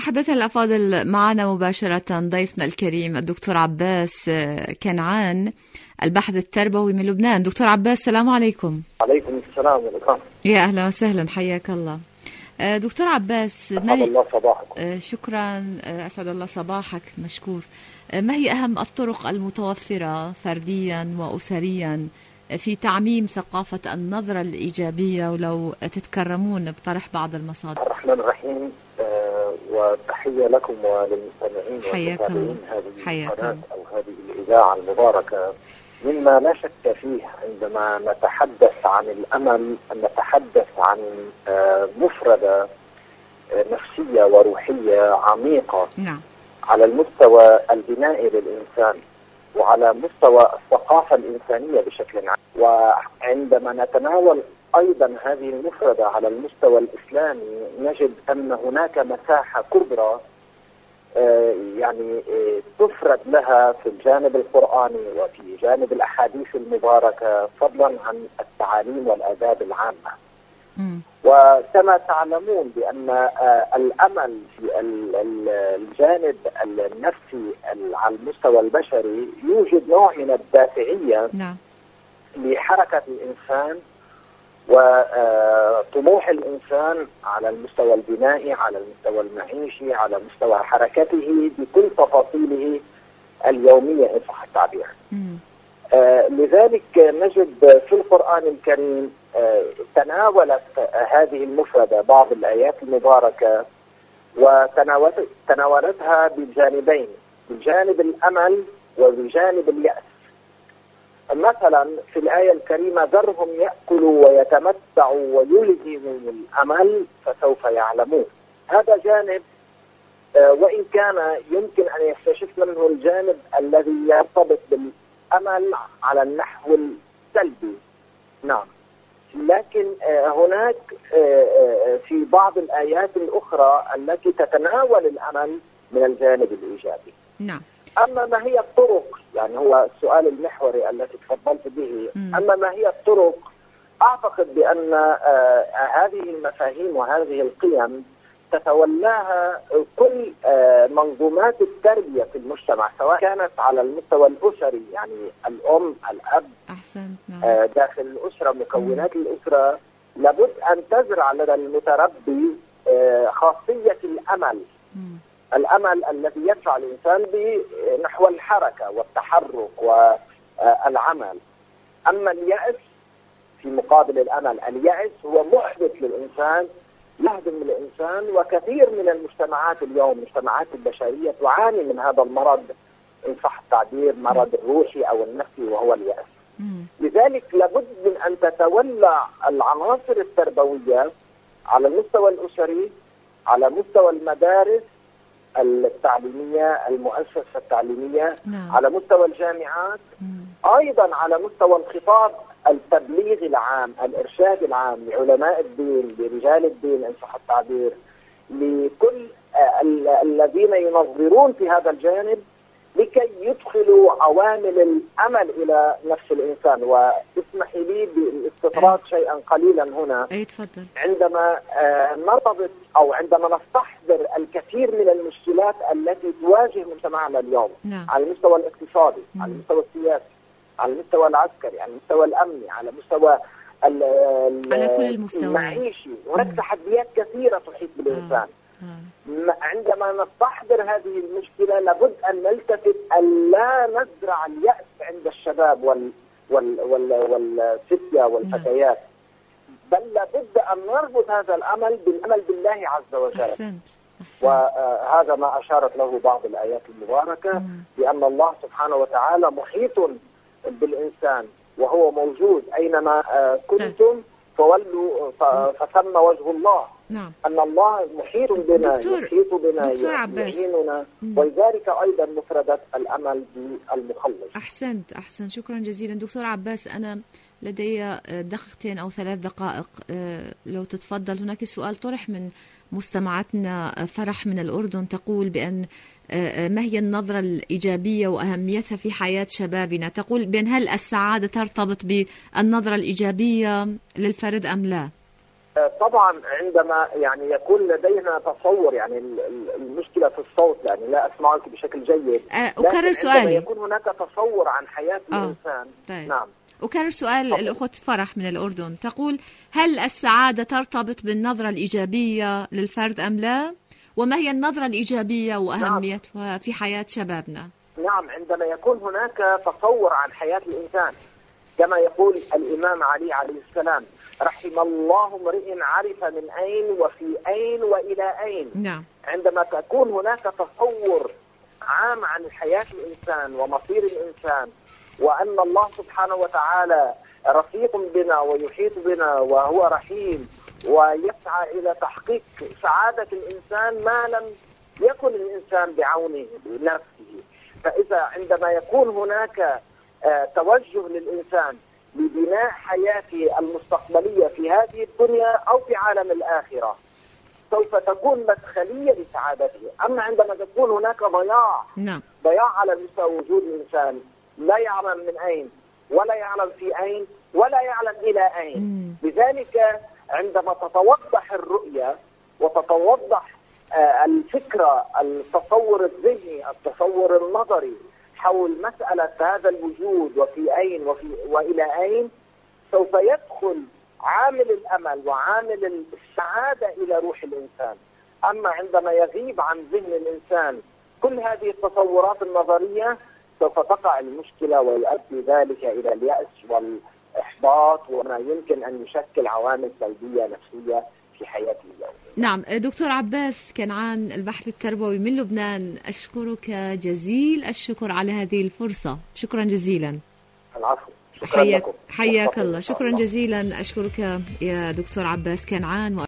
أحبتنا الأفاضل، معنا مباشرة ضيفنا الكريم الدكتور عباس كنعان، الباحث التربوي من لبنان. دكتور عباس، السلام عليكم. عليكم السلام ورحمة. يا أهلا وسهلا، حياك الله. دكتور عباس، أسعد الله صباحكم. شكرا، أسعد الله صباحك، مشكور. ما هي أهم الطرق المتوفرة فرديا وأسريا في تعميم ثقافة النظرة الإيجابية، ولو تتكرمون بطرح بعض المصادر؟ الرحمن الرحيم، وتحية لكم وللمستمعين والمتابعين هذه القناة أو هذه الإذاعة المباركة. مما لا شك فيه عندما نتحدث عن الأمل أن نتحدث عن مفردة نفسية وروحية عميقة. نعم. على المستوى البنائي للإنسان وعلى مستوى الثقافة الإنسانية بشكل عام. وعندما نتناول أيضا هذه المفردة على المستوى الإسلامي نجد أن هناك مساحة كبرى تفرد لها في الجانب القرآني وفي جانب الأحاديث المباركة، فضلا عن التعاليم والآداب العامة. وكما تعلمون بأن الأمل في الجانب النفسي على المستوى البشري يوجد نوع من الدافعية لحركة الإنسان وطموح الإنسان على المستوى البنائي، على المستوى المعيشي، على مستوى حركته بكل تفاصيله اليومية إن صح التعبير. لذلك نجد في القرآن الكريم تناولت هذه المفردة بعض الآيات المباركة وتناولتها بالجانبين، بجانب الأمل وبجانب اليأس. مثلا في الآية الكريمة: ذرهم يأكلوا ويتمتعوا ويلههم الأمل فسوف يعلمون. هذا جانب، وإن كان يمكن أن يستشف منه الجانب الذي يرتبط بالأمل على النحو السلبي. نعم، لكن هناك في بعض الآيات الأخرى التي تتناول الأمل من الجانب الإيجابي. نعم. أما ما هي الطرق، هو السؤال المحوري الذي تفضلت به، أما ما هي الطرق، أعتقد بأن هذه المفاهيم وهذه القيم تتولاها كل منظومات التربية في المجتمع، سواء كانت على المستوى الأسري، الأم، الأب، داخل الأسرة، مكونات الأسرة. لابد أن تزرع لدى المتربي خاصية الأمل، الأمل الذي يدفع الإنسان نحو الحركة والتحرك والعمل. أما اليأس في مقابل الأمل، اليأس هو محبط للإنسان، يهدم الإنسان. وكثير من المجتمعات اليوم، المجتمعات البشرية، تعاني من هذا المرض إن صح التعبير، مرض الروحي أو النفسي، وهو اليأس. لذلك لابد من أن تتولى العناصر التربوية على المستوى الأسري، على مستوى المدارس التعليمية، المؤسسة التعليمية، على مستوى الجامعات، أيضا على مستوى الخطاب التبليغ العام، الإرشاد العام لعلماء الدين، لرجال الدين إن صح التعبير، لكل الذين ينظرون في هذا الجانب، لكي يدخلوا عوامل الأمل إلى نفس الإنسان. واسمحي لي بالاستطراد شيئا قليلا هنا. تفضل. عندما نرتبط أو عندما نستحضر الكثير من المشكلات التي تواجه مجتمعنا اليوم، على المستوى الاقتصادي، على المستوى السياسي، على المستوى العسكري، على المستوى الأمني، على مستوى على كل المستويات المعيشي، هناك تحديات كثيرة تحيط بالإنسان. عندما نستحضر هذه المشكلة لابد أن نلتفت أن لا نزرع اليأس عند الشباب والفتية والفتيات، بل لابد أن نربط هذا الأمل بالأمل بالله عز وجل. أحسنت. وهذا ما أشارت له بعض الآيات المباركة، بأن الله سبحانه وتعالى محيط بالإنسان وهو موجود أينما كنتم فولوا فثم وجه الله. نعم. أن الله محيط بنا، يحيط بنا، يعيننا، ولذلك أيضا مفردة الأمل بالمخلص. أحسنت، شكرا جزيلا دكتور عباس. أنا لدي دقيقتين أو 3 دقائق، لو تتفضل. هناك سؤال طرح من مستمعتنا فرح من الأردن، تقول بأن ما هي النظرة الإيجابية وأهميتها في حياة شبابنا؟ تقول بأن هل السعادة ترتبط بالنظرة الإيجابية للفرد أم لا؟ طبعا عندما يعني يكون لدينا تصور، يعني المشكلة في الصوت، يعني لا أسمعك بشكل جيد. أكرر سؤالي. عندما يكون هناك تصور عن حياة الإنسان. طيب. نعم. أكرر سؤال الأخت فرح من الأردن، تقول: هل السعادة ترتبط بالنظرة الإيجابية للفرد أم لا؟ وما هي النظرة الإيجابية وأهميتها في حياة شبابنا؟ نعم، عندما يكون هناك تصور عن حياة الإنسان، كما يقول الإمام علي عليه السلام: رحم الله امرئ عرف من أين وفي أين وإلى أين. نعم. عندما تكون هناك تصور عام عن حياة الإنسان ومصير الإنسان، وأن الله سبحانه وتعالى رفيق بنا ويحيط بنا وهو رحيم ويسعى إلى تحقيق سعادة الإنسان ما لم يكن الإنسان بعونه بنفسه. فإذا عندما يكون هناك توجه للإنسان لبناء حياته المستقبلية في هذه الدنيا أو في عالم الآخرة، سوف تكون مدخلية لسعادته. أما عندما تكون هناك ضياع على مستوى وجود الإنسان، لا يعلم من أين ولا يعلم في أين ولا يعلم إلى أين. لذلك عندما تتوضح الرؤية وتتوضح الفكرة، التصور الذهني، التصور النظري حول مسألة هذا الوجود وفي أين وإلى أين، سوف يدخل عامل الأمل وعامل السعادة إلى روح الإنسان. أما عندما يغيب عن ذهن الإنسان كل هذه التصورات النظرية، سوف تقع المشكلة ويؤدي ذلك إلى اليأس والإحباط، وما يمكن أن يشكل عوامل سلبية نفسية في حياته اليومية. نعم دكتور عباس كنعان، البحث التربوي من لبنان، أشكرك جزيل الشكر على هذه الفرصة. شكرا جزيلا. العفو. شكرا لكم. حياك الله. شكرا جزيلا. أشكرك يا دكتور عباس كنعان.